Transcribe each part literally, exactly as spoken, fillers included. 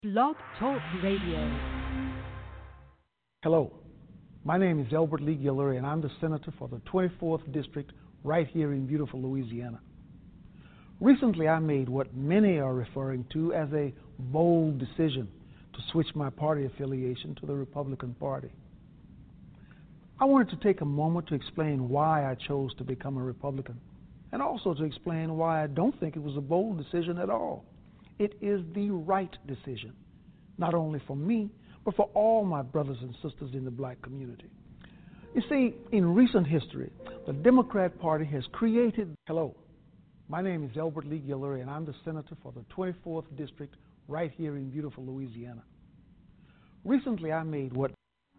Blog Talk Radio. Hello, my name is Elbert Lee Guillory, and I'm the Senator for the twenty-fourth District right here in beautiful Louisiana. Recently, I made what many are referring to as a bold decision to switch my party affiliation to the Republican Party. I wanted to take a moment to explain why I chose to become a Republican, and also to explain why I don't think it was a bold decision at all. It is the right decision, not only for me, but for all my brothers and sisters in the black community. You see, in recent history, the Democrat Party has created... Hello, my name is Elbert Lee Guillory, and I'm the Senator for the twenty-fourth District right here in beautiful Louisiana. Recently, I made what...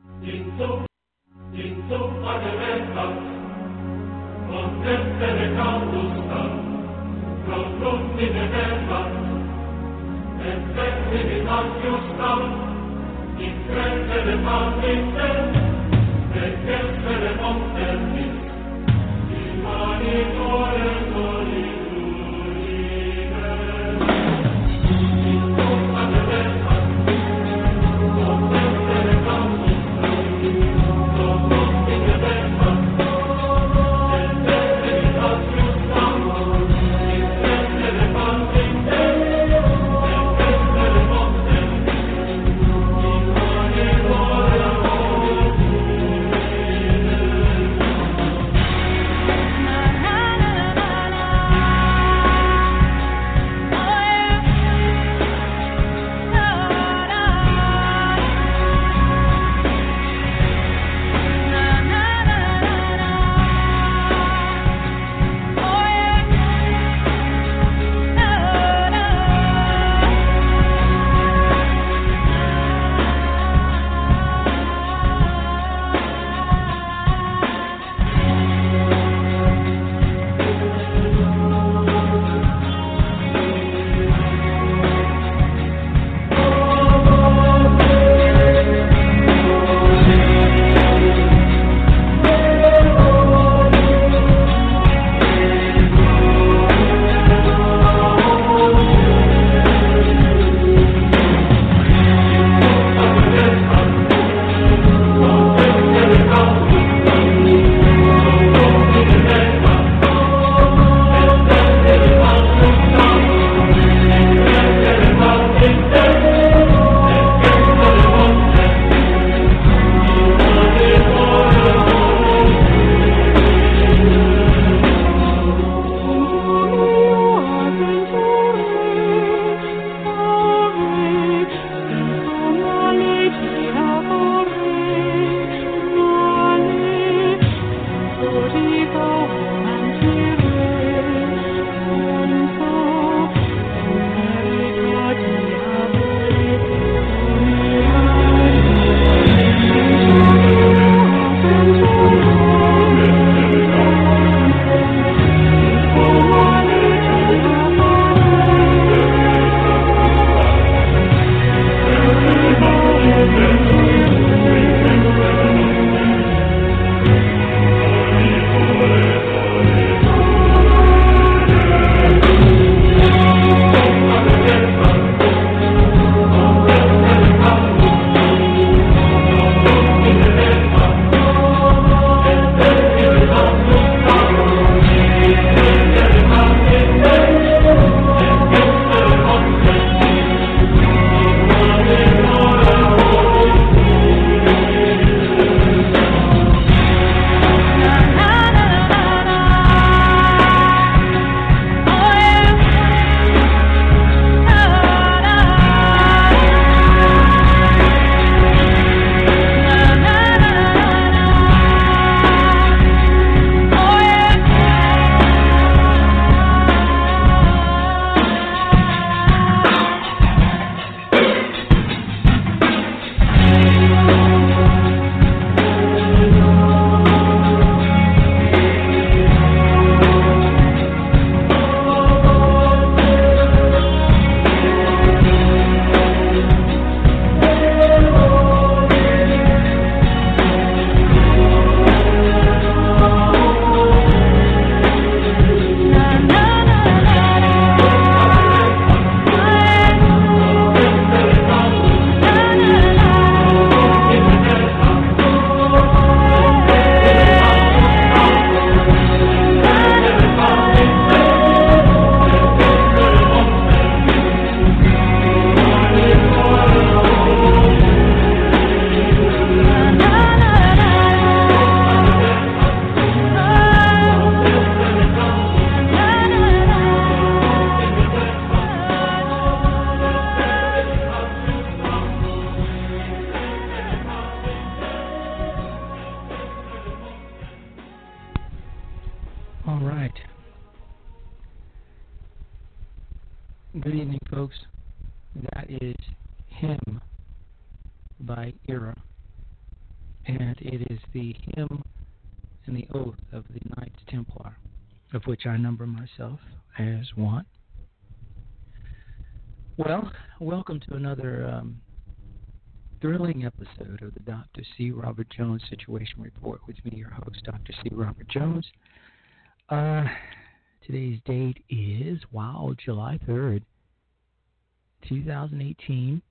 Et vectivitaciustam, in credere patricem, et cestere monternis, imanitore solitudine. In summa de vertas, contempere campus, contempere de vertas, et vectivitaciustam, in credere patricem, Na na na na na Hymn by Era, and it is the hymn and the oath of the Knights Templar, of which I number myself as one. Well, welcome to another um, thrilling episode of the Doctor C. Robert Jones Situation Report with me, your host, Doctor C. Robert Jones. Uh, today's date is, wow, July third, two thousand eighteen.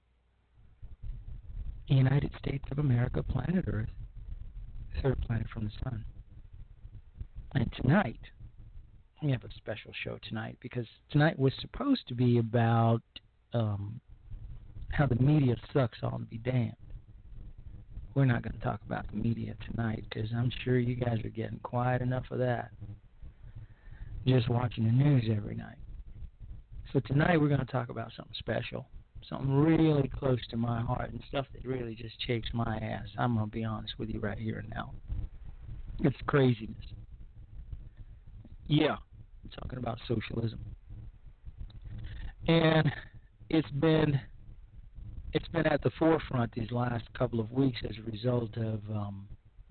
United States of America, planet Earth, third planet from the sun. And tonight, we have a special show tonight because tonight was supposed to be about um, how the media sucks all to be damned. We're not going to talk about the media tonight because I'm sure you guys are getting quiet enough of that, just watching the news every night. So tonight we're going to talk about something special. Something really close to my heart and stuff that really just shakes my ass. I'm going to be honest with you right here and now. It's craziness. Yeah, I'm talking about socialism. And it's been it's been at the forefront these last couple of weeks as a result of um,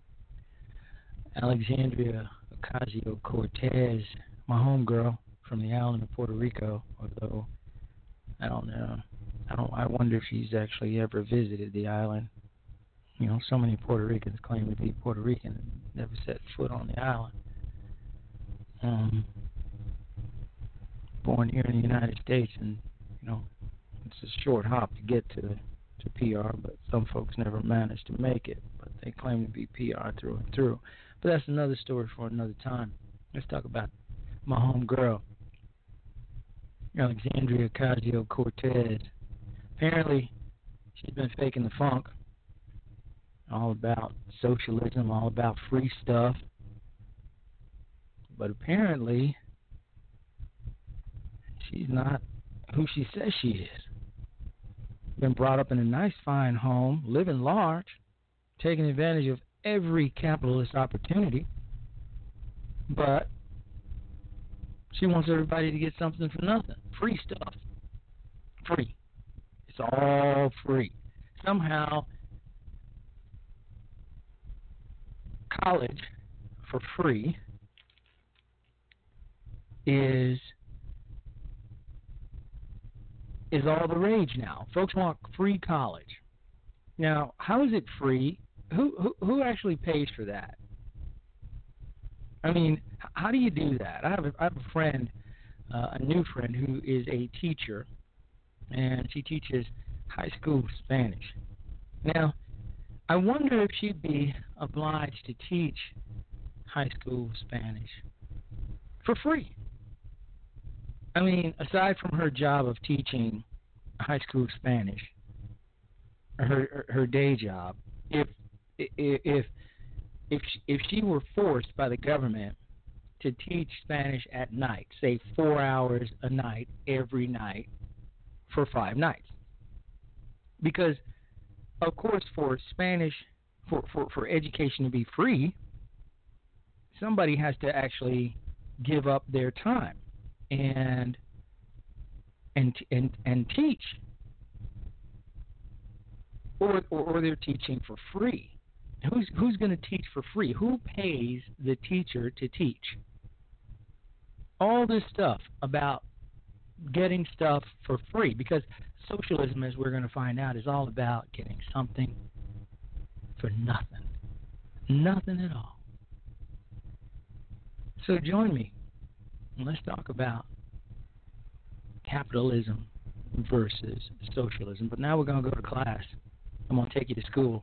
Alexandria Ocasio-Cortez, my homegirl from the island of Puerto Rico, although I don't know. I don't. I wonder if she's actually ever visited the island. You know, so many Puerto Ricans claim to be Puerto Rican and never set foot on the island. Um, born here in the United States, and you know, it's a short hop to get to to P R. But some folks never manage to make it. But they claim to be P R through and through. But that's another story for another time. Let's talk about my home girl, Alexandria Ocasio-Cortez. Apparently, she's been faking the funk, all about socialism, all about free stuff. But apparently, she's not who she says she is. Been brought up in a nice, fine home, living large, taking advantage of every capitalist opportunity. But she wants everybody to get something for nothing. Free stuff. Free. It's all free. Somehow, college for free is is all the rage now. Folks want free college. Now, how is it free? Who who, who actually pays for that? I mean, how do you do that? I have a, I have a friend, uh, a new friend who is a teacher, and she teaches high school Spanish. Now, I wonder if she'd be obliged to teach high school Spanish for free. I mean, aside from her job of teaching high school Spanish, her her day job, if if if she, if she were forced by the government to teach Spanish at night, say four hours a night every night for five nights, because of course for Spanish for, for, for education to be free, somebody has to actually give up their time and and and and teach, or or, or they're teaching for free. Who's who's going to teach for free? Who pays the teacher to teach? All this stuff about getting stuff for free, because socialism, as we're going to find out, is all about getting something for nothing. Nothing at all. So join me and let's talk about capitalism versus socialism. But now we're going to go to class. I'm going to take you to school.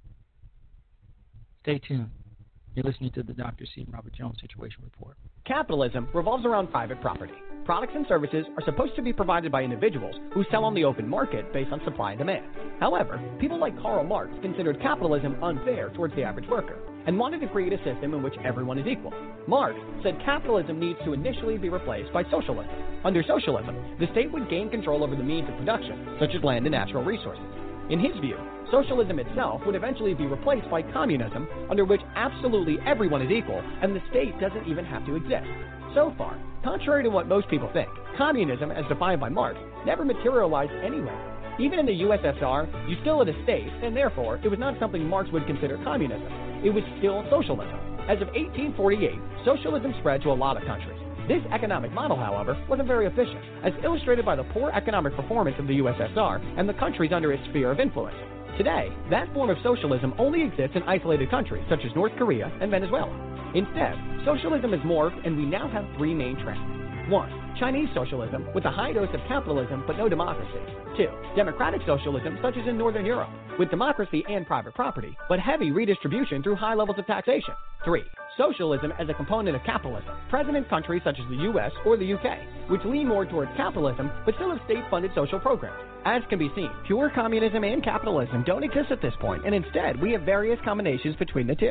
Stay tuned. You're listening to the Doctor C. Robert Jones Situation Report. Capitalism revolves around private property. Products and services are supposed to be provided by individuals who sell on the open market based on supply and demand. However, people like Karl Marx considered capitalism unfair towards the average worker and wanted to create a system in which everyone is equal. Marx said capitalism needs to initially be replaced by socialism. Under socialism, the state would gain control over the means of production, such as land and natural resources. In his view, socialism itself would eventually be replaced by communism, under which absolutely everyone is equal and the state doesn't even have to exist. So far, contrary to what most people think, communism, as defined by Marx, never materialized anywhere. Even in the U S S R, you still had a state, and therefore, it was not something Marx would consider communism. It was still socialism. As of eighteen forty-eight, socialism spread to a lot of countries. This economic model, however, wasn't very efficient, as illustrated by the poor economic performance of the U S S R and the countries under its sphere of influence. Today, that form of socialism only exists in isolated countries such as North Korea and Venezuela. Instead, socialism has morphed, and we now have three main trends. One, Chinese socialism, with a high dose of capitalism but no democracy. Two, democratic socialism, such as in Northern Europe, with democracy and private property, but heavy redistribution through high levels of taxation. Three, socialism as a component of capitalism, present in countries such as the U S or the U K, which lean more towards capitalism but still have state-funded social programs. As can be seen, pure communism and capitalism don't exist at this point, and instead we have various combinations between the two.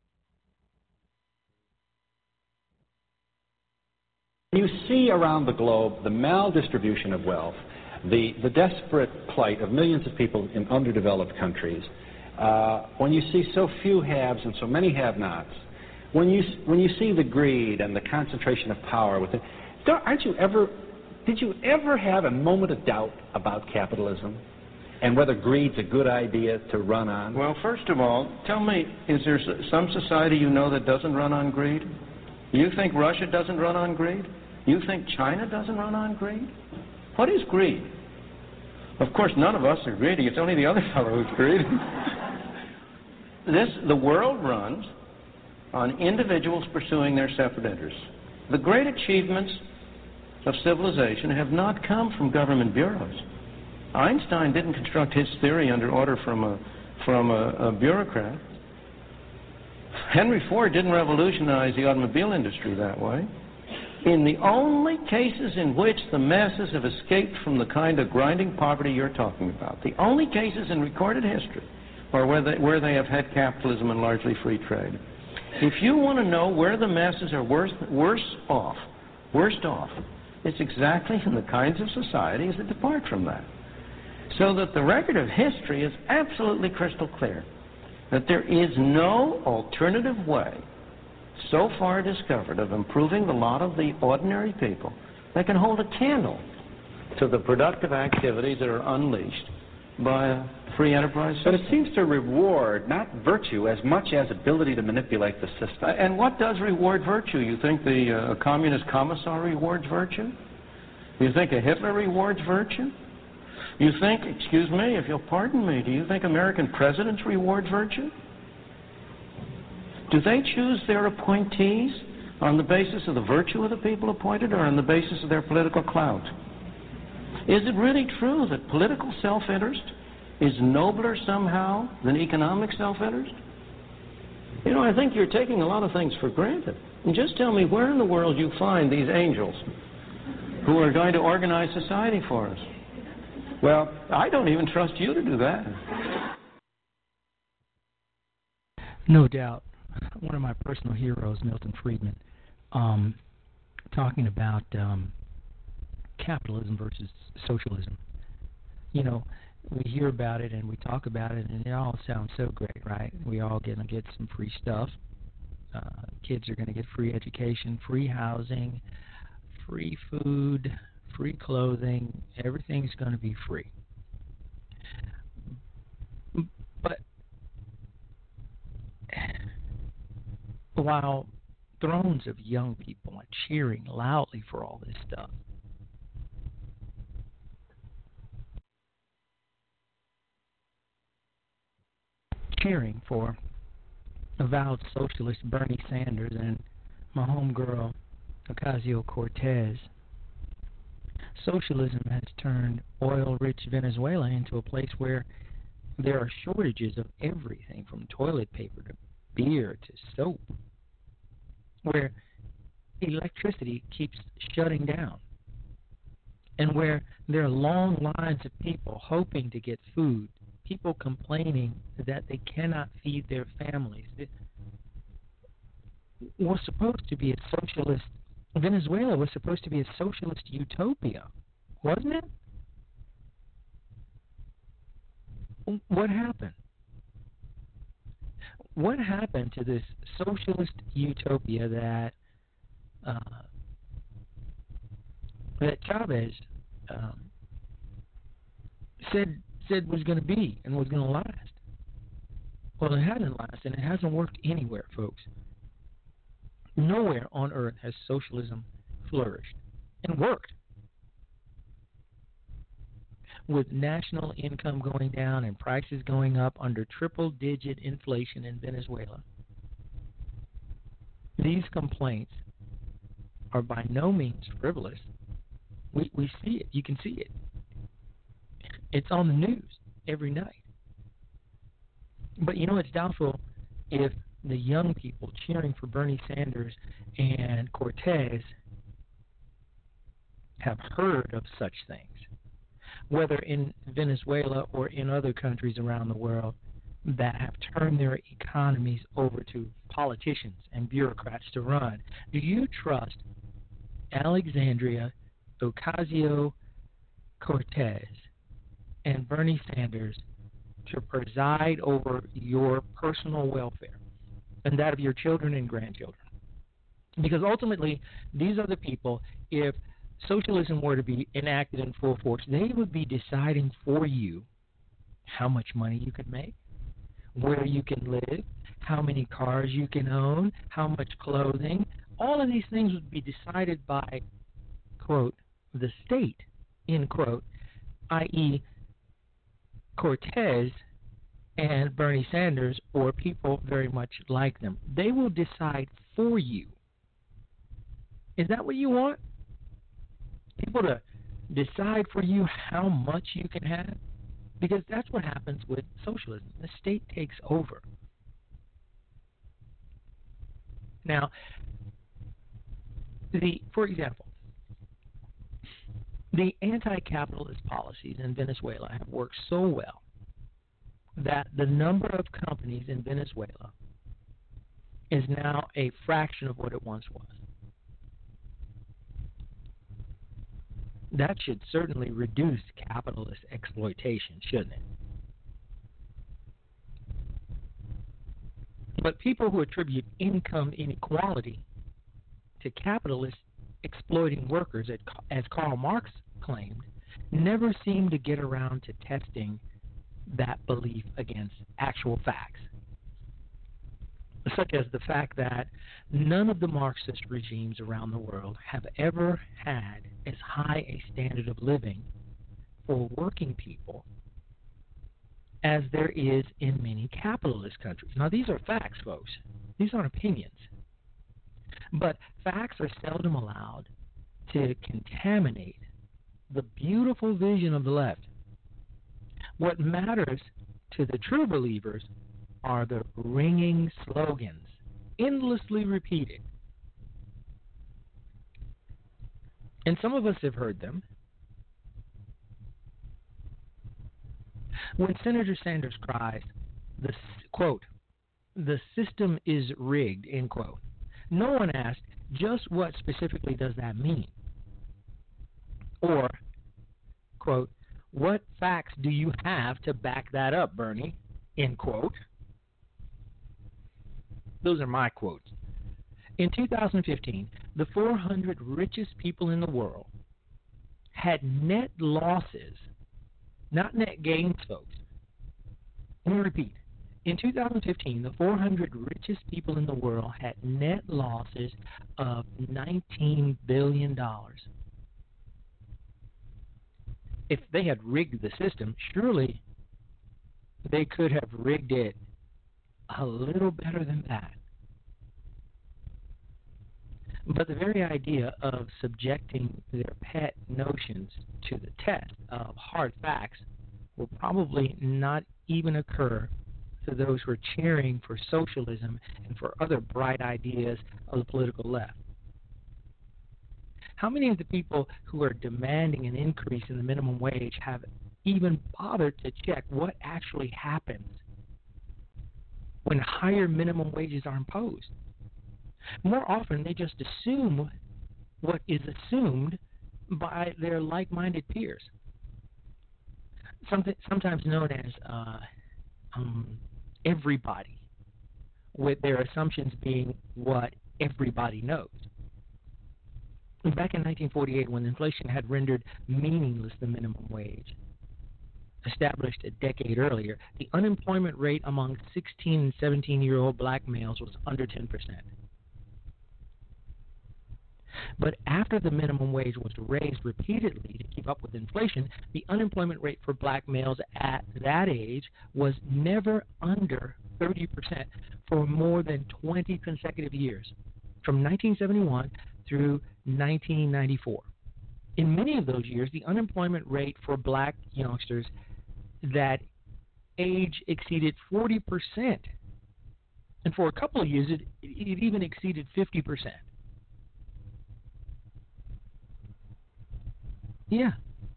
You see around the globe the maldistribution of wealth, the, the desperate plight of millions of people in underdeveloped countries, uh, when you see so few haves and so many have-nots, when you, when you see the greed and the concentration of power within, aren't you ever, did you ever have a moment of doubt about capitalism and whether greed's a good idea to run on? Well, first of all, tell me, is there some society you know that doesn't run on greed? You think Russia doesn't run on greed? You think China doesn't run on greed? What is greed? Of course, none of us are greedy. It's only the other fellow who's greedy. This, the world runs on individuals pursuing their separate interests. The great achievements of civilization have not come from government bureaus. Einstein didn't construct his theory under order from a, from a, a bureaucrat. Henry Ford didn't revolutionize the automobile industry that way. In the only cases in which the masses have escaped from the kind of grinding poverty you're talking about, the only cases in recorded history are where they, where they have had capitalism and largely free trade. If you want to know where the masses are worse, worse off, worst off, it's exactly in the kinds of societies that depart from that. So that the record of history is absolutely crystal clear that there is no alternative way so far discovered of improving the lot of the ordinary people that can hold a candle to the productive activities that are unleashed by a free enterprise system. But it seems to reward not virtue as much as ability to manipulate the system. Uh, and what does reward virtue? You think the uh, communist commissar rewards virtue? You think a Hitler rewards virtue? You think, excuse me, if you'll pardon me, do you think American presidents reward virtue? Do they choose their appointees on the basis of the virtue of the people appointed or on the basis of their political clout? Is it really true that political self-interest is nobler somehow than economic self-interest? You know, I think you're taking a lot of things for granted. And just tell me where in the world you find these angels who are going to organize society for us. Well, I don't even trust you to do that. No doubt. One of my personal heroes, Milton Friedman, um, talking about um, capitalism versus socialism. You know, we hear about it and we talk about it, and it all sounds so great, right? We all going to get some free stuff. Uh, kids are going to get free education, free housing, free food, free clothing. Everything's going to be free. But while thrones of young people are cheering loudly for all this stuff, cheering for avowed socialist Bernie Sanders and my homegirl Ocasio-Cortez, socialism has turned oil-rich Venezuela into a place where there are shortages of everything from toilet paper to beer to soap, where electricity keeps shutting down, and where there are long lines of people hoping to get food, people complaining that they cannot feed their families. It was supposed to be a socialist, Venezuela was supposed to be a socialist utopia, wasn't it? What happened? What happened to this socialist utopia that uh, that Chavez um, said said was going to be and was going to last. Well, it hasn't lasted, and it hasn't worked anywhere, folks. Nowhere on earth has socialism flourished and worked. With national income going down and prices going up under triple-digit inflation in Venezuela, these complaints are by no means frivolous. We we see it. You can see it. It's on the news every night. But you know, it's doubtful if the young people cheering for Bernie Sanders and Cortez have heard of such things, whether in Venezuela or in other countries around the world that have turned their economies over to politicians and bureaucrats to run. Do you trust Alexandria Ocasio-Cortez and Bernie Sanders to preside over your personal welfare and that of your children and grandchildren? Because ultimately, these are the people, if socialism were to be enacted in full force, they would be deciding for you how much money you can make, where you can live, how many cars you can own, how much clothing. All of these things would be decided by, quote, the state, end quote, that is. Cortez and Bernie Sanders or people very much like them. They will decide for you. Is that what you want? People to decide for you how much you can have? Because that's what happens with socialism. The state takes over. Now, the for example, the anti-capitalist policies in Venezuela have worked so well that the number of companies in Venezuela is now a fraction of what it once was. That should certainly reduce capitalist exploitation, shouldn't it? But people who attribute income inequality to capitalists exploiting workers, as Karl Marx claimed, never seem to get around to testing that belief against actual facts, such as the fact that none of the Marxist regimes around the world have ever had as high a standard of living for working people as there is in many capitalist countries. Now, these are facts, folks. These aren't opinions. But facts are seldom allowed to contaminate the beautiful vision of the left. What matters to the true believers are the ringing slogans, endlessly repeated. And some of us have heard them. When Senator Sanders cries, the quote, "the system is rigged," end quote, no one asked just what specifically does that mean. Or, quote, "what facts do you have to back that up, Bernie?" End quote. Those are my quotes. In two thousand fifteen, the four hundred richest people in the world had net losses, not net gains, folks. Let me repeat. In two thousand fifteen, the four hundred richest people in the world had net losses of nineteen billion dollars. If they had rigged the system, surely they could have rigged it a little better than that. But the very idea of subjecting their pet notions to the test of hard facts will probably not even occur to those who are cheering for socialism and for other bright ideas of the political left. How many of the people who are demanding an increase in the minimum wage have even bothered to check what actually happens when higher minimum wages are imposed? More often, they just assume what is assumed by their like-minded peers, Something, sometimes known as uh, um, everybody, with their assumptions being what everybody knows. Back in nineteen forty-eight, when inflation had rendered meaningless the minimum wage, established a decade earlier, the unemployment rate among sixteen and seventeen-year-old black males was under ten percent. But after the minimum wage was raised repeatedly to keep up with inflation, the unemployment rate for black males at that age was never under thirty percent for more than twenty consecutive years, from nineteen seventy-one through nineteen ninety-four. In many of those years, the unemployment rate for black youngsters that age exceeded forty percent. And for a couple of years, it, it even exceeded fifty percent. Yeah.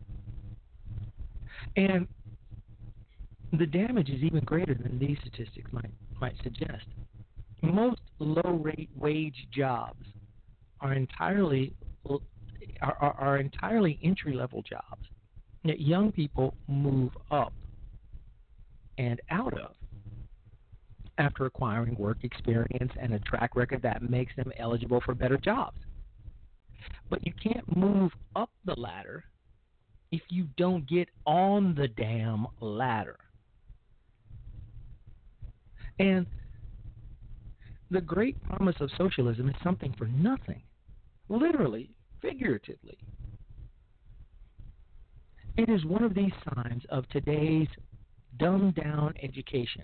And the damage is even greater than these statistics might might suggest. Most low-rate wage jobs are entirely are, are, are entirely entry-level jobs that young people move up and out of after acquiring work experience and a track record that makes them eligible for better jobs. But you can't move up the ladder if you don't get on the damn ladder. And the great promise of socialism is something for nothing, literally, figuratively. It is one of these signs of today's dumbed-down education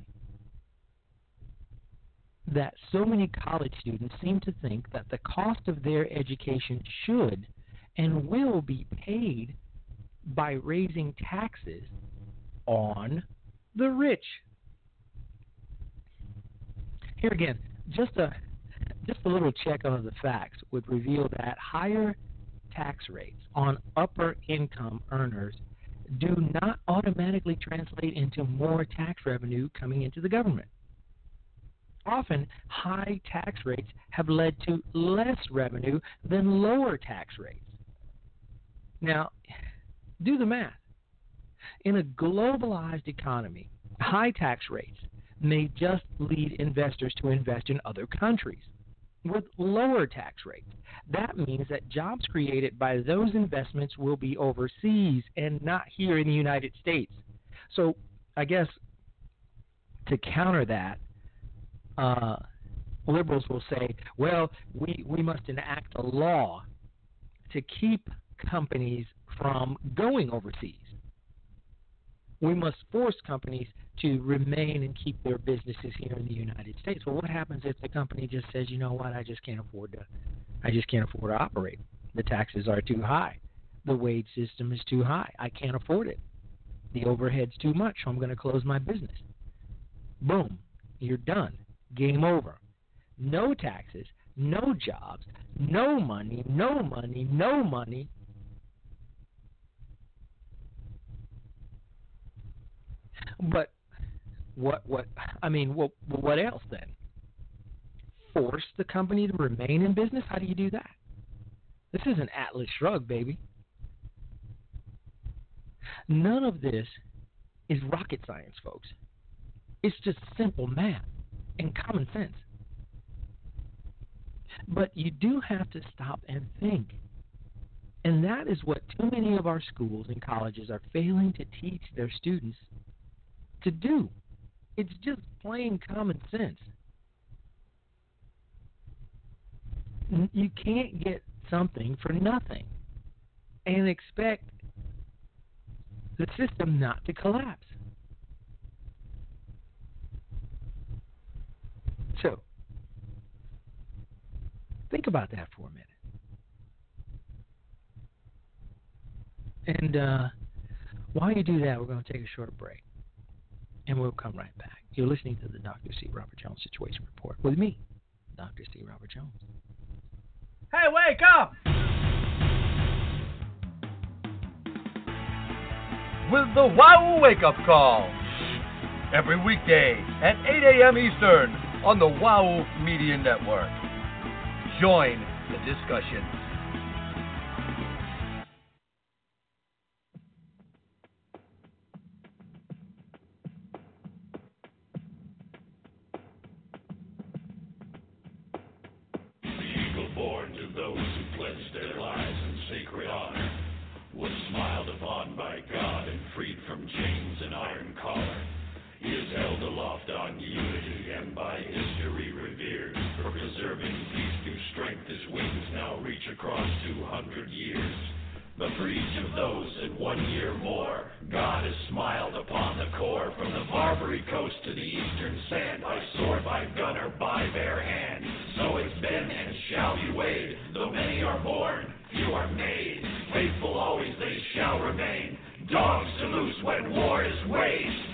that so many college students seem to think that the cost of their education should and will be paid by raising taxes on the rich. Here again, just a just a little check on the facts would reveal that higher tax rates on upper income earners do not automatically translate into more tax revenue coming into the government. Often, high tax rates have led to less revenue than lower tax rates. Now, do the math. In a globalized economy, high tax rates may just lead investors to invest in other countries. With lower tax rates, that means that jobs created by those investments will be overseas and not here in the United States. So, I guess to counter that, Uh, liberals will say, well, we, we must enact a law to keep companies from going overseas. We must force companies to remain and keep their businesses here in the United States. Well, what happens if the company just says, you know what, I just can't afford to, I just can't afford to operate. The taxes are too high. The wage system is too high. I can't afford it. The overhead's too much, so I'm going to close my business. Boom, you're done. Game over. No taxes, no jobs, no money, no money, no money. But what? What? I mean, what? What else then? Force the company to remain in business? How do you do that? This is an Atlas Shrugged, baby. None of this is rocket science, folks. It's just simple math and common sense. But you do have to stop and think. And that is what too many of our schools and colleges are failing to teach their students to do. It's just plain common sense. You can't get something for nothing and expect the system not to collapse. So, think about that for a minute. And uh, while you do that, we're going to take a short break. And we'll come right back. You're listening to the Doctor C. Robert Jones Situation Report with me, Doctor C. Robert Jones. Hey, wake up! With the Wahoo Wake Up Call. Every weekday at eight a.m. Eastern on the Wahoo Media Network. Join the discussion. Born to those who pledged their lives in sacred honor, was smiled upon by God and freed from chains across two hundred years. But for each of those in one year more, God has smiled upon the core. From the Barbary coast to the eastern sand, by sword, by gun, or by bare hand. So it's been and shall be weighed. Though many are born, few are made. Faithful always they shall remain. Dogs to loose when war is waged.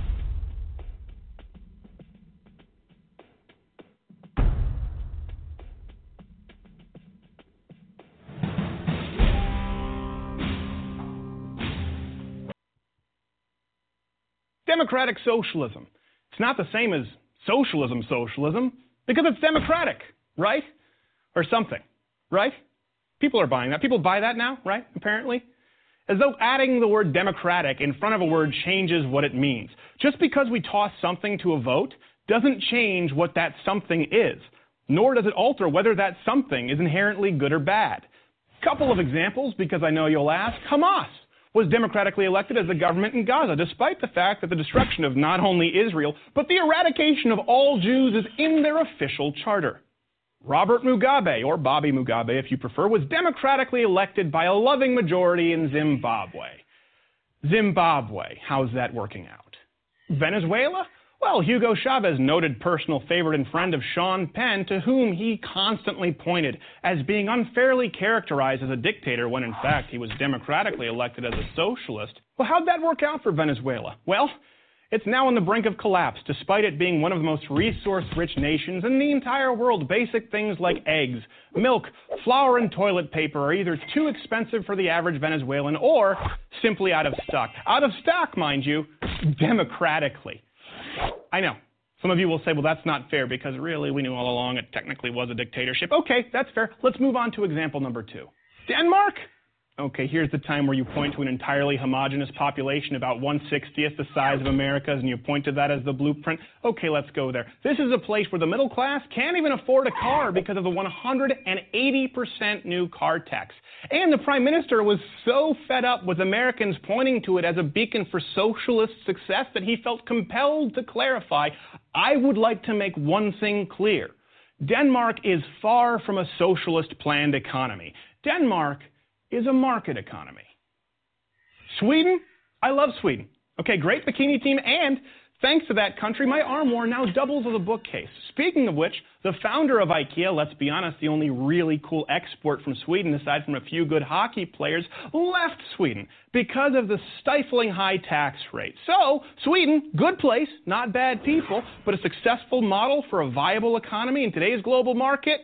Democratic socialism. It's not the same as socialism socialism because it's democratic, right? Or something, right? People are buying that. People buy that now, right? Apparently. As though adding the word democratic in front of a word changes what it means. Just because we toss something to a vote doesn't change what that something is, nor does it alter whether that something is inherently good or bad. Couple of examples, because I know you'll ask. Hamas was democratically elected as the government in Gaza, despite the fact that the destruction of not only Israel, but the eradication of all Jews is in their official charter. Robert Mugabe, or Bobby Mugabe if you prefer, was democratically elected by a loving majority in Zimbabwe. Zimbabwe, how's that working out? Venezuela? Well, Hugo Chavez, noted personal favorite and friend of Sean Penn, to whom he constantly pointed as being unfairly characterized as a dictator when in fact he was democratically elected as a socialist. Well, how'd that work out for Venezuela? Well, it's now on the brink of collapse, despite it being one of the most resource-rich nations in the entire world. Basic things like eggs, milk, flour, and toilet paper are either too expensive for the average Venezuelan or simply out of stock. Out of stock, mind you, democratically. I know. Some of you will say, well, that's not fair because really we knew all along it technically was a dictatorship. Okay, that's fair. Let's move on to example number two. Denmark? Okay, here's the time where you point to an entirely homogeneous population, about one sixtieth the size of America's, and you point to that as the blueprint. Okay, let's go there. This is a place where the middle class can't even afford a car because of the one hundred eighty percent new car tax. And the Prime Minister was so fed up with Americans pointing to it as a beacon for socialist success that he felt compelled to clarify, I would like to make one thing clear. Denmark is far from a socialist planned economy. Denmark is a market economy. Sweden? I love Sweden. Okay, great bikini team, and thanks to that country, my armoire now doubles as a bookcase. Speaking of which, the founder of IKEA, let's be honest, the only really cool export from Sweden, aside from a few good hockey players, left Sweden because of the stifling high tax rate. So, Sweden, good place, not bad people, but a successful model for a viable economy in today's global market?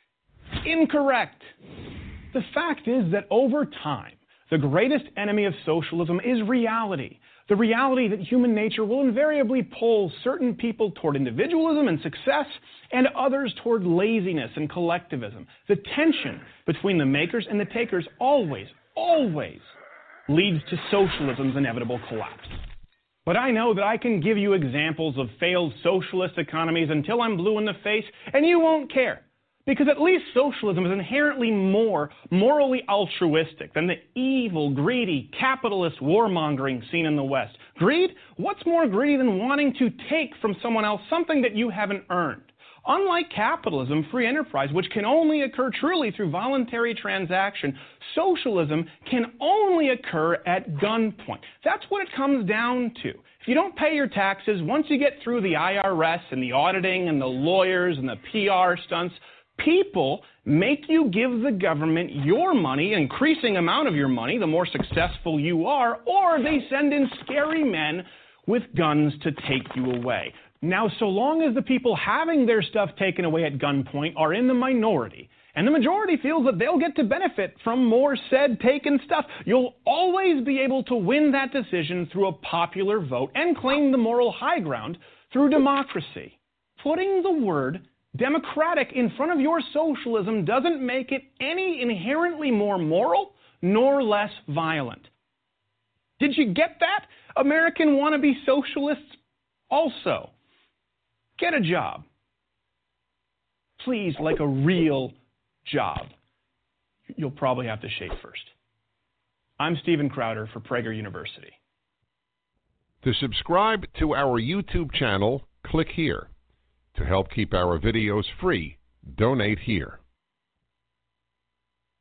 Incorrect. The fact is that over time, the greatest enemy of socialism is reality. The reality that human nature will invariably pull certain people toward individualism and success and others toward laziness and collectivism. The tension between the makers and the takers always, always leads to socialism's inevitable collapse. But I know that I can give you examples of failed socialist economies until I'm blue in the face, and you won't care. Because at least socialism is inherently more morally altruistic than the evil, greedy, capitalist warmongering seen in the West. Greed? What's more greedy than wanting to take from someone else something that you haven't earned? Unlike capitalism, free enterprise, which can only occur truly through voluntary transaction, socialism can only occur at gunpoint. That's what it comes down to. If you don't pay your taxes, once you get through the I R S and the auditing and the lawyers and the P R stunts, people make you give the government your money, an increasing amount of your money, the more successful you are, or they send in scary men with guns to take you away. Now, so long as the people having their stuff taken away at gunpoint are in the minority, and the majority feels that they'll get to benefit from more said taken stuff, you'll always be able to win that decision through a popular vote and claim the moral high ground through democracy. Putting the word democratic in front of your socialism doesn't make it any inherently more moral nor less violent. Did you get that? American wannabe socialists also. Get a job. Please, like a real job. You'll probably have to shave first. I'm Steven Crowder for Prager University. To subscribe to our YouTube channel, click here. To help keep our videos free, donate here.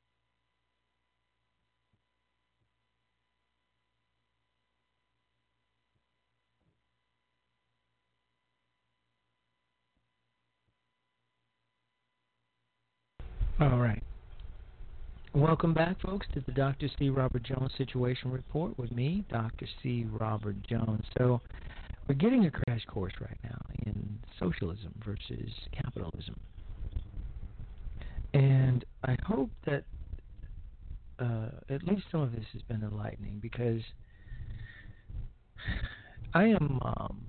All right. Welcome back, folks, to the Doctor C. Robert Jones Situation Report with me, Doctor C. Robert Jones. So we're getting a crash course right now in socialism versus capitalism. And I hope that uh, at least some of this has been enlightening, because I am um,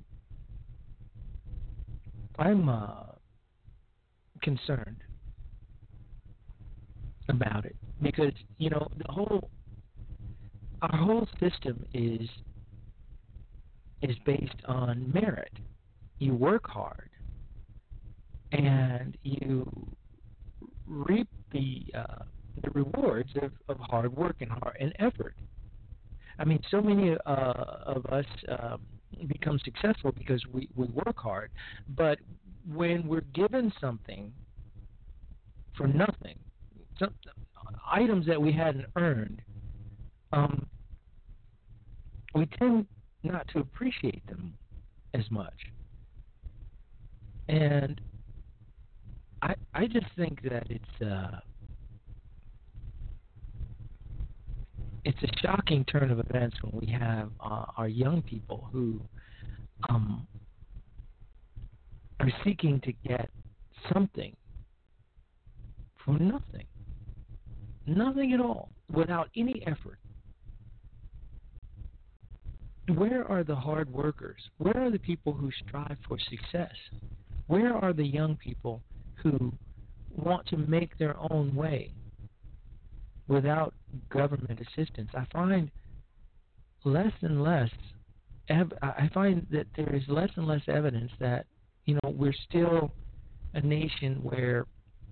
I'm uh, concerned about it, because you know the whole our whole system is is based on merit. You work hard and you reap the uh, the rewards of, of hard work and hard and effort. I mean, so many uh, of us uh, become successful because we, we work hard, but when we're given something for nothing, some items that we hadn't earned, um, we tend not to appreciate them as much. And I I just think that it's uh, it's a shocking turn of events when we have uh, our young people who um, are seeking to get something for nothing. Nothing at all, without any effort. Where are the hard workers? Where are the people who strive for success? Where are the young people who want to make their own way without government assistance? I find less and less, ev- I find that there is less and less evidence that, you know, we're still a nation where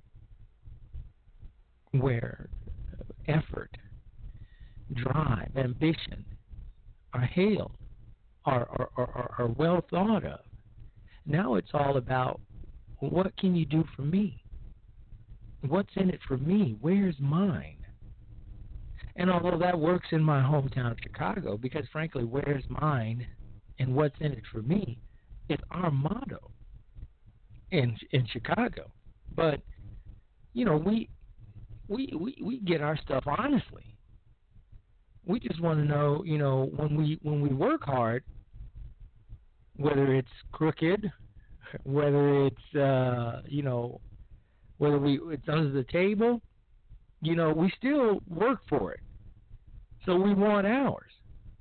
where effort, drive, ambition are hailed, are, are, are, are well thought of. Now it's all about, what can you do for me? What's in it for me? Where's mine? And although that works in my hometown of Chicago, because frankly, where's mine and what's in it for me is our motto in in Chicago. But, you know, we we we, we get our stuff honestly. We just want to know, you know, when we when we work hard, whether it's crooked, whether it's uh, you know, whether we it's under the table, you know, we still work for it. So we want ours.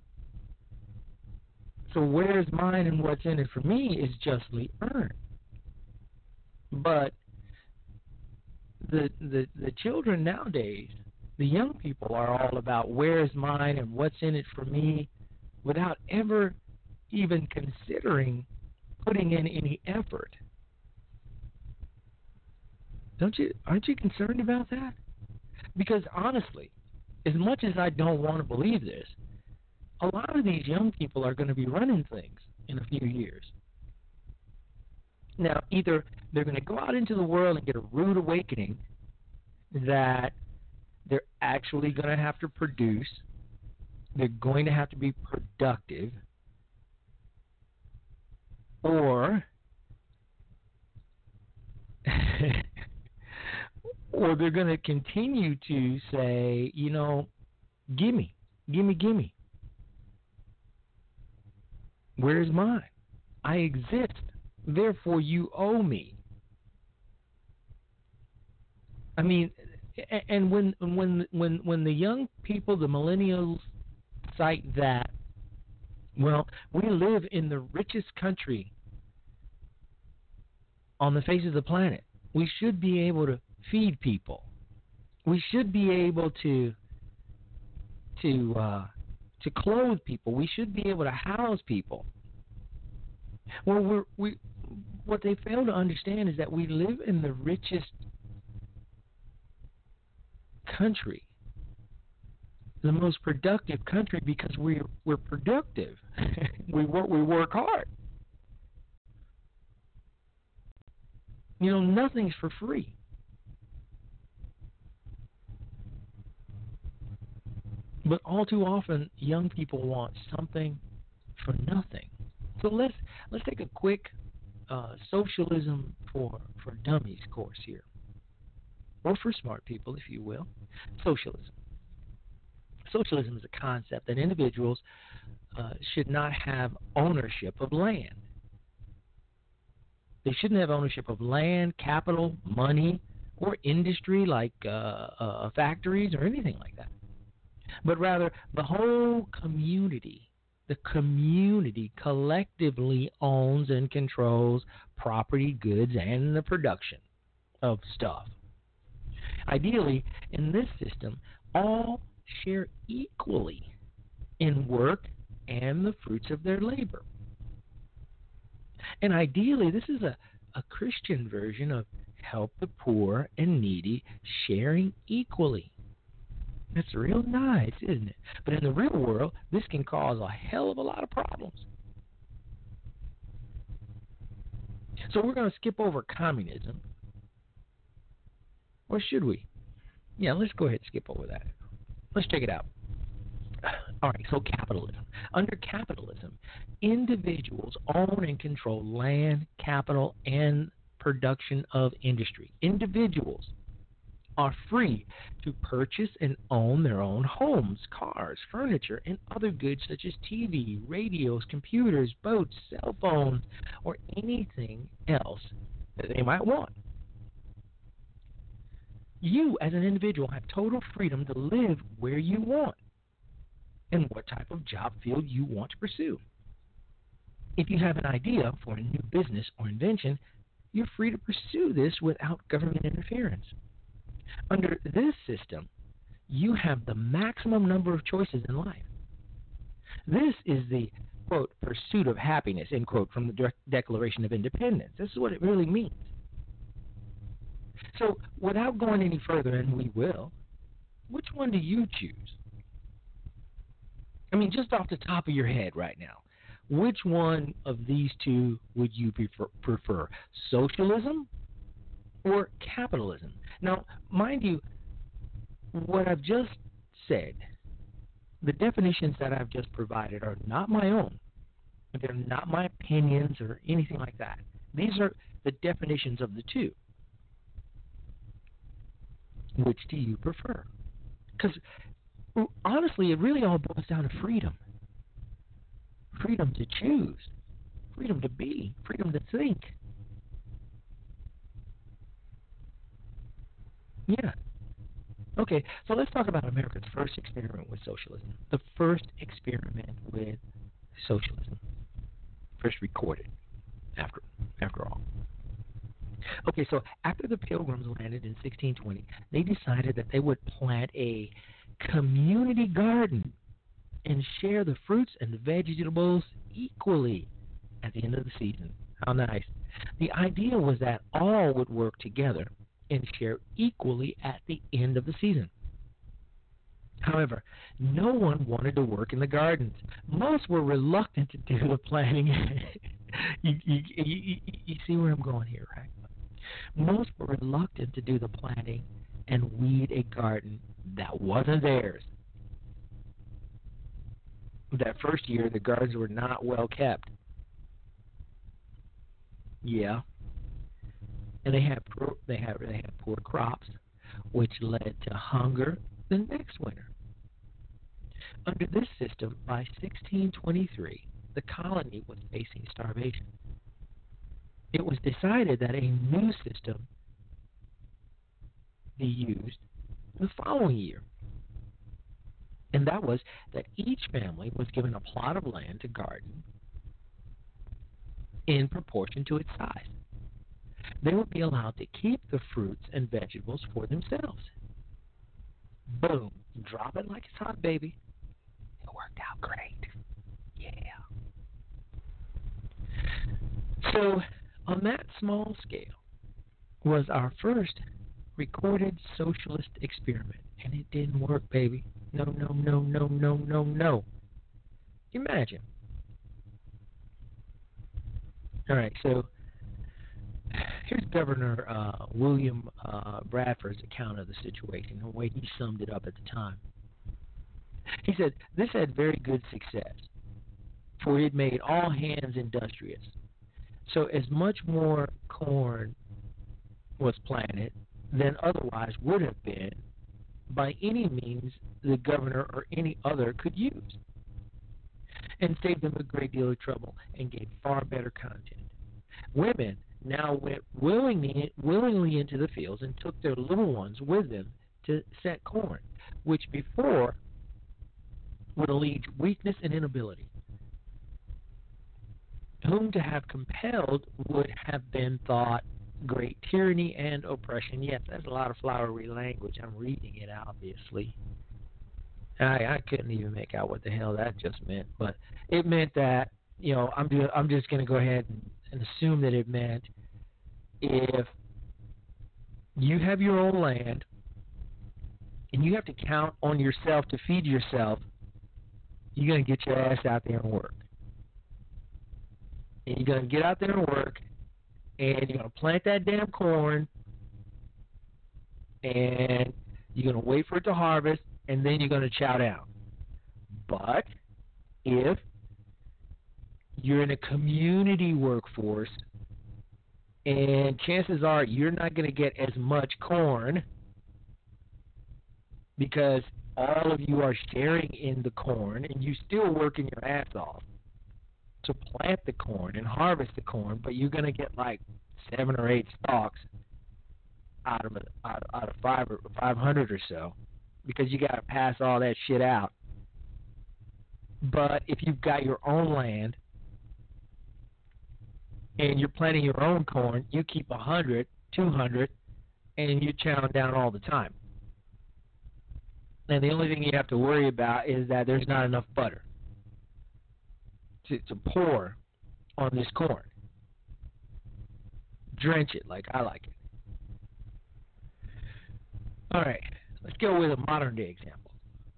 So where's mine and what's in it for me is justly earned. But the the the children nowadays, the young people, are all about where's mine and what's in it for me, without ever even considering putting in any effort. Don't you? Aren't you concerned about that? Because honestly, as much as I don't want to believe this, a lot of these young people are going to be running things in a few years. Now, either they're going to go out into the world and get a rude awakening that they're actually going to have to produce, they're going to have to be productive, or or they're going to continue to say, you know, gimme, gimme, gimme. Where's mine? I exist. Therefore, you owe me. I mean, and when when when when the young people, the millennials, cite that, well, we live in the richest country on the face of the planet. We should be able to feed people. We should be able to to uh, to clothe people. We should be able to house people. Well, we're, we what they fail to understand is that we live in the richest country, the most productive country, because we're we're productive. we work we work hard. You know, nothing's for free. But all too often, young people want something for nothing. So let's let's take a quick uh, socialism for for dummies course here. or for smart people, if you will, socialism. Socialism is a concept that individuals uh, should not have ownership of land. They shouldn't have ownership of land, capital, money, or industry like uh, uh, factories or anything like that. But rather, the whole community, the community collectively owns and controls property, goods, and the production of stuff. Ideally, in this system, all share equally in work and the fruits of their labor. And ideally, this is a, a Christian version of help the poor and needy, sharing equally. That's real nice, isn't it? But in the real world, this can cause a hell of a lot of problems. So we're going to skip over communism. Or should we? Yeah, let's go ahead and skip over that. Let's check it out. All right, so capitalism. Under capitalism, individuals own and control land, capital, and production of industry. Individuals are free to purchase and own their own homes, cars, furniture, and other goods such as T V, radios, computers, boats, cell phones, or anything else that they might want. You, as an individual, have total freedom to live where you want and what type of job field you want to pursue. If you have an idea for a new business or invention, you're free to pursue this without government interference. Under this system, you have the maximum number of choices in life. This is the, quote, pursuit of happiness, end quote, from the Declaration of Independence. This is what it really means. So, without going any further, and we will, which one do you choose? I mean, just off the top of your head right now, which one of these two would you prefer, prefer socialism or capitalism? Now, mind you, what I've just said, the definitions that I've just provided are not my own. They're not my opinions or anything like that. These are the definitions of the two. Which do you prefer? Because honestly, it really all boils down to freedom. Freedom to choose. Freedom to be. Freedom to think. Yeah. Okay, so let's talk about America's first experiment with socialism. The first experiment with socialism. First recorded, after after all. Okay, so after the Pilgrims landed in sixteen twenty, they decided that they would plant a community garden and share the fruits and the vegetables equally at the end of the season. How nice. The idea was that all would work together and share equally at the end of the season. However, no one wanted to work in the gardens. Most were reluctant to do the planting. you, you, you, you see where I'm going here, right? Most were reluctant to do the planting and weed a garden that wasn't theirs. That first year, the gardens were not well kept. Yeah. And they had they had they had poor crops, which led to hunger the next winter. Under this system, by sixteen twenty-three, the colony was facing starvation. It was decided that a new system be used the following year, and that was that each family was given a plot of land to garden in proportion to its size. They would be allowed to keep the fruits and vegetables for themselves. Boom. Drop it like it's hot, baby. It worked out great. Yeah. So, on that small scale was our first recorded socialist experiment. And it didn't work, baby. No, no, no, no, no, no, no. Imagine. All right, so here's Governor uh, William uh, Bradford's account of the situation, the way he summed it up at the time. He said, this had very good success, for it made all hands industrious. So as much more corn was planted than otherwise would have been by any means the governor or any other could use, and saved them a great deal of trouble and gave far better content. Women now went willingly, willingly into the fields and took their little ones with them to set corn, which before would allege weakness and inability. Whom to have compelled would have been thought great tyranny and oppression. Yes, that's a lot of flowery language. I'm reading it, obviously. I, I couldn't even make out what the hell that just meant, but it meant that, you know, I'm, do, I'm just going to go ahead and, and assume that it meant if you have your own land and you have to count on yourself to feed yourself, you're going to get your ass out there and work. And you're going to get out there and work, and you're going to plant that damn corn, and you're going to wait for it to harvest, and then you're going to chow down. But if you're in a community workforce, and chances are you're not going to get as much corn because all of you are sharing in the corn, and you're still working your ass off to plant the corn and harvest the corn, but you're going to get like seven or eight stalks out of a, out, out of five or five hundred or so, because you got to pass all that shit out. But if you've got your own land and you're planting your own corn, you keep a hundred, two hundred, and you're chowing down all the time. And the only thing you have to worry about is that there's not enough butter to, to pour on this corn. Drench it like I like it. All right, let's go with a modern-day example.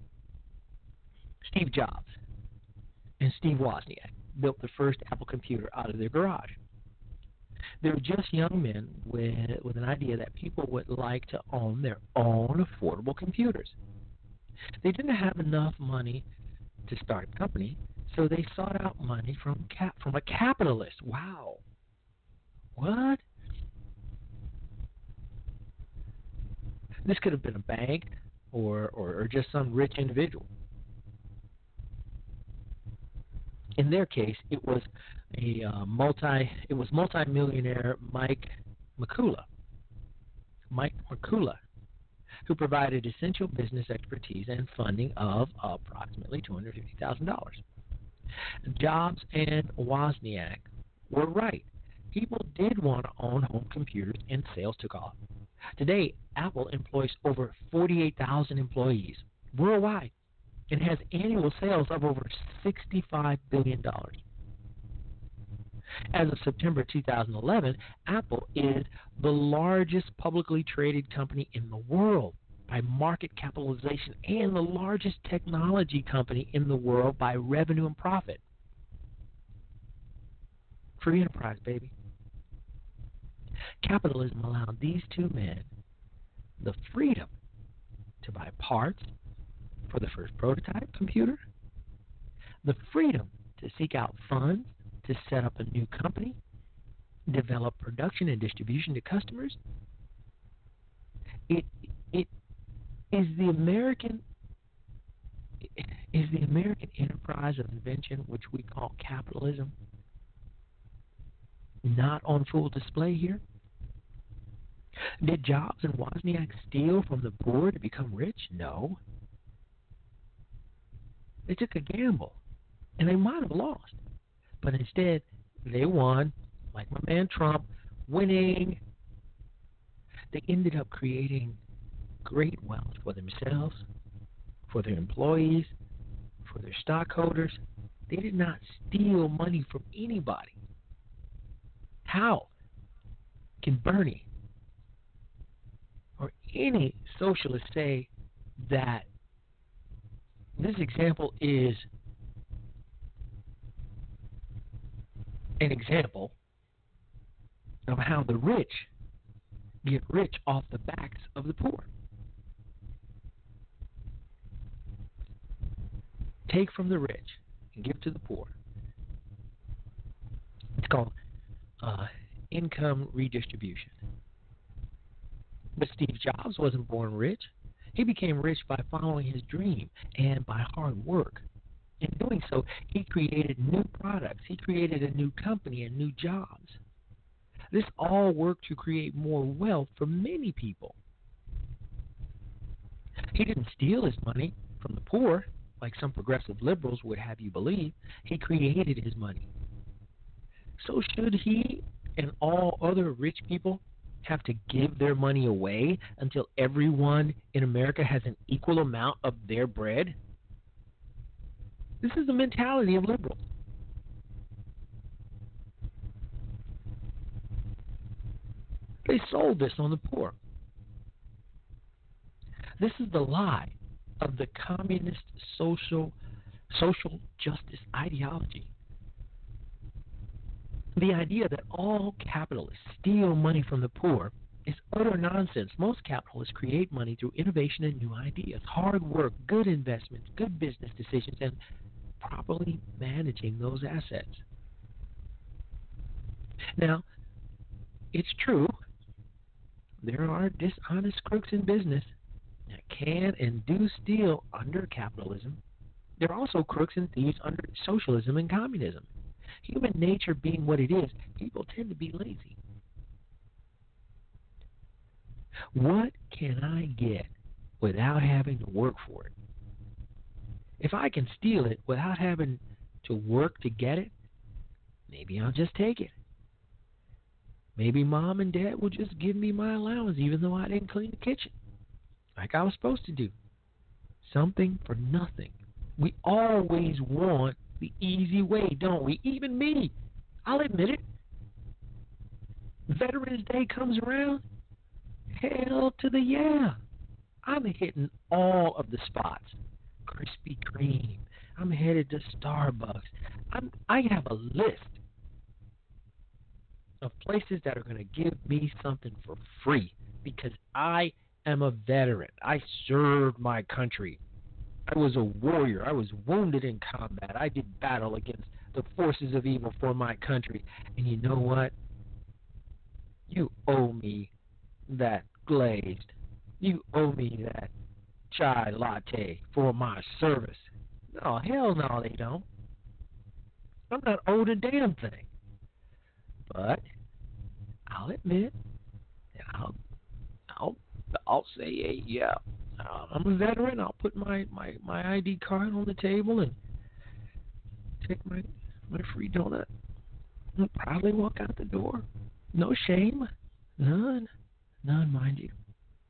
Steve Jobs and Steve Wozniak built the first Apple computer out of their garage. They were just young men with, with an idea that people would like to own their own affordable computers. They didn't have enough money to start a company, so they sought out money from cap, from a capitalist. Wow. What? This could have been a bank or, or, or just some rich individual. In their case, it was a uh, multi it was multi-millionaire Mike Makula. Mike Makula, who provided essential business expertise and funding of approximately two hundred fifty thousand dollars. Jobs and Wozniak were right. People did want to own home computers, and sales took off. Today, Apple employs over forty-eight thousand employees worldwide and has annual sales of over sixty-five billion dollars. As of September two thousand eleven, Apple is the largest publicly traded company in the world by market capitalization and the largest technology company in the world by revenue and profit. Free enterprise, baby. Capitalism allowed these two men the freedom to buy parts for the first prototype computer, the freedom to seek out funds to set up a new company, develop production and distribution to customers. It it is the American is the American enterprise of invention, which we call capitalism, not on full display here? Did Jobs and Wozniak steal from the poor to become rich? No. They took a gamble, and they might have lost. But instead, they won, like my man Trump, winning. They ended up creating great wealth for themselves, for their employees, for their stockholders. They did not steal money from anybody. How can Bernie or any socialist say that this example is an example of how the rich get rich off the backs of the poor? Take from the rich and give to the poor. It's called uh, income redistribution. But Steve Jobs wasn't born rich. He became rich by following his dream and by hard work. In doing so, he created new products. He created a new company and new jobs. This all worked to create more wealth for many people. He didn't steal his money from the poor, like some progressive liberals would have you believe. He created his money. So should he and all other rich people have to give their money away until everyone in America has an equal amount of their bread? This is the mentality of liberals. They sold this on the poor. This is the lie of the communist social social justice ideology. The idea that all capitalists steal money from the poor is utter nonsense. Most capitalists create money through innovation and new ideas, hard work, good investments, good business decisions, and properly managing those assets. Now, it's true, there are dishonest crooks in business that can and do steal under capitalism. There are also crooks and thieves under socialism and communism. Human nature being what it is, people tend to be lazy. What can I get without having to work for it? If I can steal it without having to work to get it, maybe I'll just take it. Maybe mom and dad will just give me my allowance even though I didn't clean the kitchen, like I was supposed to do. Something for nothing. We always want the easy way, don't we? Even me. I'll admit it. Veterans Day comes around. Hell to the yeah. I'm hitting all of the spots. Krispy Kreme. I'm headed to Starbucks. I'm, I have a list of places that are going to give me something for free because I am a veteran. I served my country. I was a warrior. I was wounded in combat. I did battle against the forces of evil for my country. And you know what? You owe me that glazed. You owe me that chai latte for my service. No, hell no, they don't. I'm not owed a damn thing. But I'll admit, and I'll, I'll, I'll say, hey, yeah. Uh, I'm a veteran. I'll put my, my, my I D card on the table and take my my free donut. I'll probably walk out the door. No shame. None. None, mind you.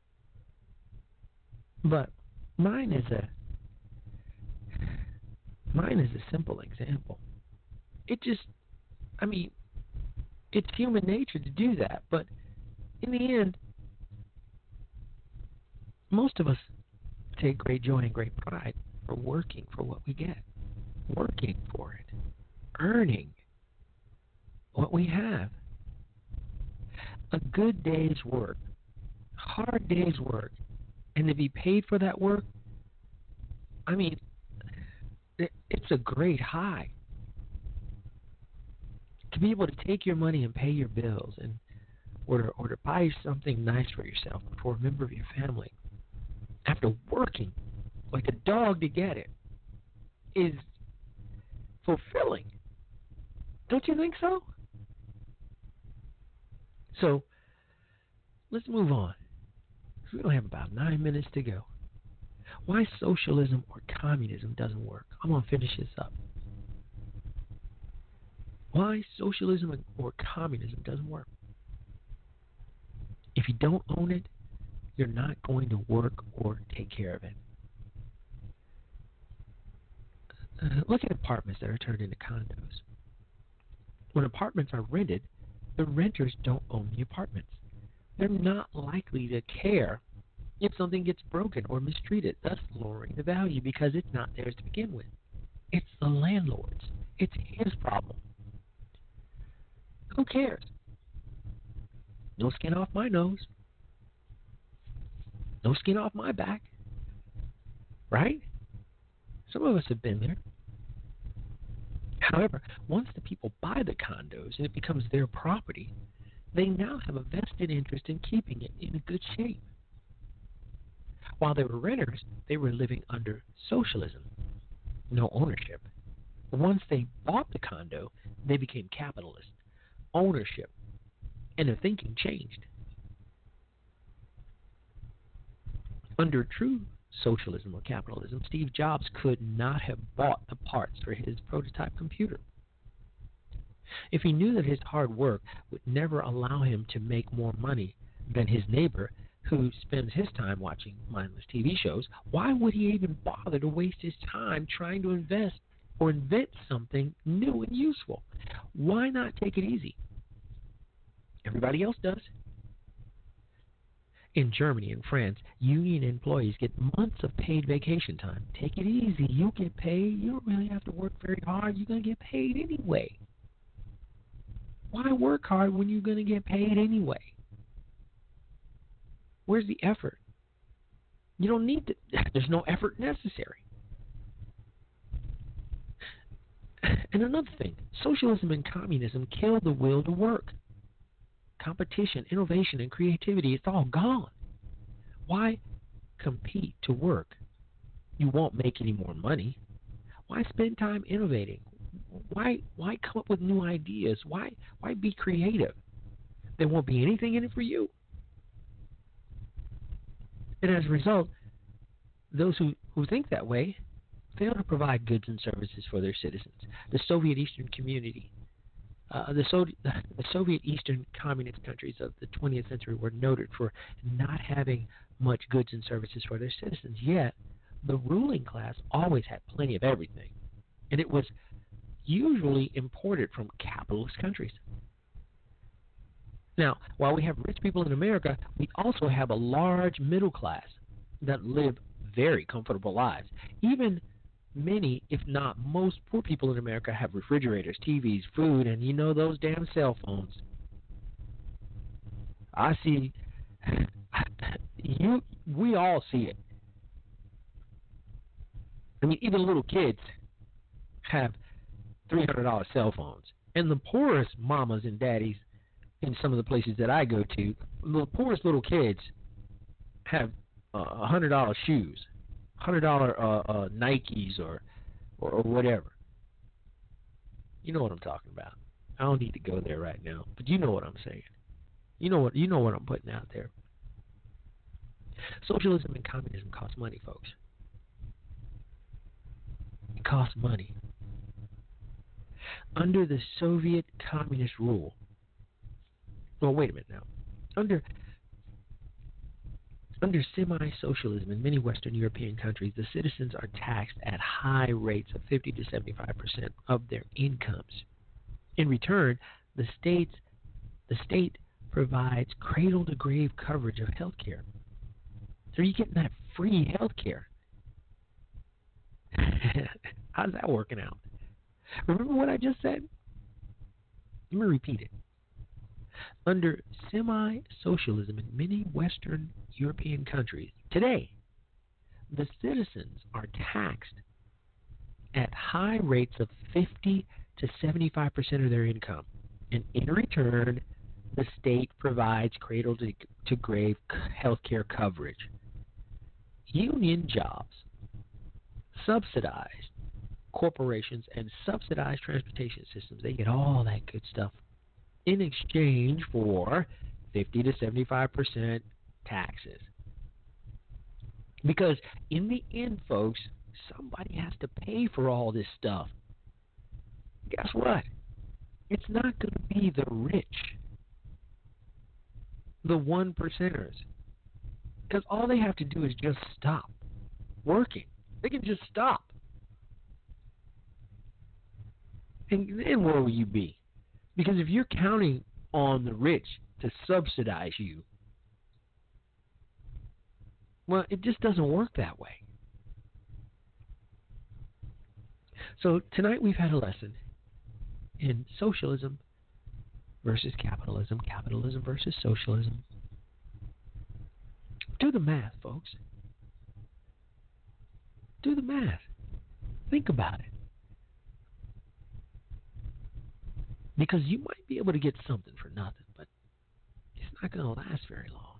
But mine is a mine is a simple example. It just, I mean, it's human nature to do that. But in the end, most of us take great joy and great pride for working for what we get, working for it, earning what we have. A good day's work, hard day's work, and to be paid for that work, I mean, it's a great high. To be able to take your money and pay your bills and or to, or to buy something nice for yourself or for a member of your family, after working like a dog to get it, is fulfilling. Don't you think so? So, let's move on. We only have about nine minutes to go. Why socialism or communism doesn't work. I'm going to finish this up. Why socialism or communism doesn't work. If you don't own it, you're not going to work or take care of it. Uh, look at apartments that are turned into condos. When apartments are rented, the renters don't own the apartments. They're not likely to care if something gets broken or mistreated, thus lowering the value because it's not theirs to begin with. It's the landlord's. It's his problem. Who cares? No skin off my nose. No skin off my back. Right? Some of us have been there. However, once the people buy the condos and it becomes their property, they now have a vested interest in keeping it in good shape. While they were renters, they were living under socialism, no ownership. Once they bought the condo, they became capitalists, ownership, and their thinking changed. Under true socialism or capitalism, Steve Jobs could not have bought the parts for his prototype computer. If he knew that his hard work would never allow him to make more money than his neighbor who spends his time watching mindless T V shows, why would he even bother to waste his time trying to invest or invent something new and useful? Why not take it easy? Everybody else does. In Germany and France, union employees get months of paid vacation time. Take it easy. You'll get paid. You don't really have to work very hard. You're going to get paid anyway. Why work hard when you're going to get paid anyway? Where's the effort? You don't need to. There's no effort necessary. And another thing, socialism and communism kill the will to work. Competition, innovation, and creativity, it's all gone. Why compete to work? You won't make any more money. Why spend time innovating? Why why come up with new ideas? Why why be creative? There won't be anything in it for you. And as a result, those who, who think that way fail to provide goods and services for their citizens. The Soviet Eastern community, uh, the, so- the Soviet Eastern communist countries of the twentieth century were noted for not having much goods and services for their citizens. Yet, the ruling class always had plenty of everything. And it was usually imported from capitalist countries. Now, while we have rich people in America, we also have a large middle class that live very comfortable lives. Even many, if not most, poor people in America have refrigerators, T Vs, food, and you know those damn cell phones. I see, you, we all see it. I mean, even little kids have three hundred dollar cell phones. And the poorest mamas and daddies in some of the places that I go to, the poorest little kids have uh, one hundred dollar shoes, one hundred dollar uh, uh, Nikes or, or or whatever. You know what I'm talking about. I don't need to go there right now, but you know what I'm saying. You know what you know what I'm putting out there. Socialism and communism cost money, folks. It costs money. Under the Soviet communist rule, well, wait a minute now. Under under semi-socialism in many Western European countries, the citizens are taxed at high rates of fifty to seventy-five percent of their incomes. In return, the states the state provides cradle-to-grave coverage of health care. So you're getting that free health care. How's that working out? Remember what I just said? Let me repeat it. Under semi-socialism in many Western European countries, today, the citizens are taxed at high rates of fifty to seventy-five percent of their income. And in return, the state provides cradle-to-grave health care coverage. Union jobs, subsidized corporations, and subsidized transportation systems, they get all that good stuff in exchange for fifty to seventy-five percent taxes. Because in the end, folks, somebody has to pay for all this stuff. Guess what? It's not going to be the rich, the one percenters. Because all they have to do is just stop working. They can just stop. And then where will you be? Because if you're counting on the rich to subsidize you, well, it just doesn't work that way. So tonight we've had a lesson in socialism versus capitalism, capitalism versus socialism. Do the math, folks. Do the math. Think about it. Because you might be able to get something for nothing, but not going to last very long.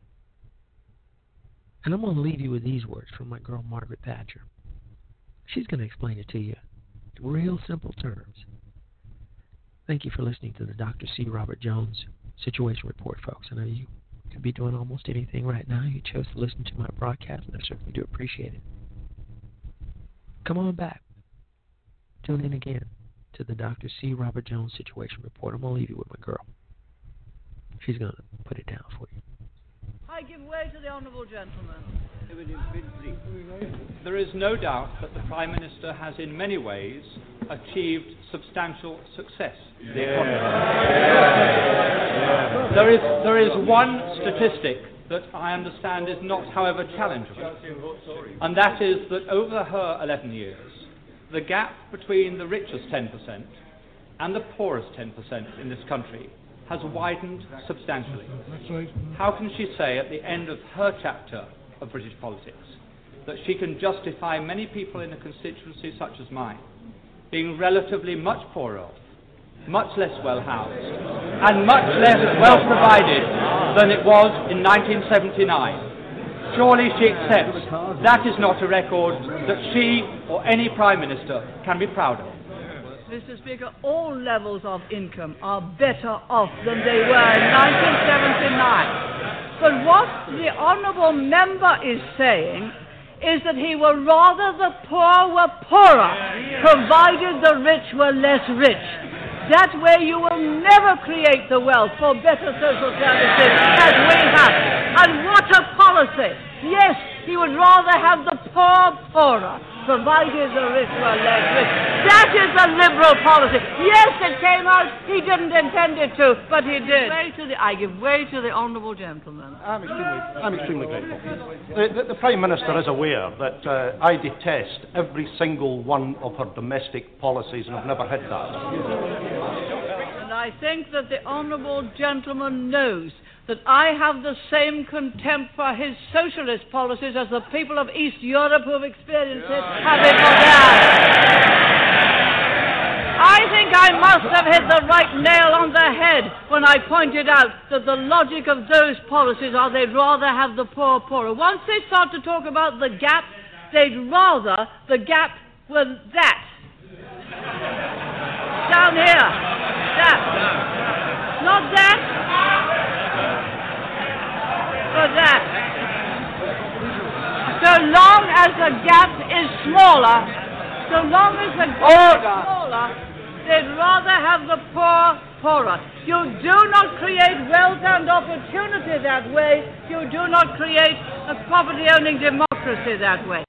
And I'm going to leave you with these words from my girl Margaret Thatcher. She's going to explain it to you in real simple terms. Thank you for listening to the Doctor C. Robert Jones Situation Report, folks. I know you could be doing almost anything right now. You chose to listen to my broadcast, and I certainly do appreciate it. Come on back. Tune in again to the Doctor C. Robert Jones Situation Report. I'm going to leave you with my girl. She's going to put it down for you. I give way to the honourable gentleman. There is no doubt that the Prime Minister has in many ways achieved substantial success in the economy. Yeah. There is, there is one statistic that I understand is not, however, challengeable, and that is that over her eleven years, the gap between the richest ten percent and the poorest ten percent in this country has widened substantially. How can she say at the end of her chapter of British politics that she can justify many people in a constituency such as mine being relatively much poorer off, much less well housed, and much less well provided than it was in nineteen seventy-nine? Surely she accepts that is not a record that she or any Prime Minister can be proud of. Mister Speaker, all levels of income are better off than they were in nineteen seventy-nine. But what the honourable member is saying is that he would rather the poor were poorer, provided the rich were less rich. That way you will never create the wealth for better social services as we have. And what a policy! Yes, he would rather have the poor poorer, provided the rich were less rich. That is a liberal policy. Yes, it came out. He didn't intend it to, but he did. Way to the, I give way to the honourable gentleman. I'm extremely, I'm extremely grateful. The, the, the Prime Minister is aware that uh, I detest every single one of her domestic policies, and I've never hid that. And I think that the honourable gentleman knows that I have the same contempt for his socialist policies as the people of East Europe who have experienced it have it for theirs. I think I must have hit the right nail on the head when I pointed out that the logic of those policies are they'd rather have the poor poorer. Once they start to talk about the gap, they'd rather the gap were that. Down here. That. Not that. For that. So long as the gap is smaller, so long as the gap is smaller, they'd rather have the poor poorer. You do not create wealth and opportunity that way. You do not create a property-owning democracy that way.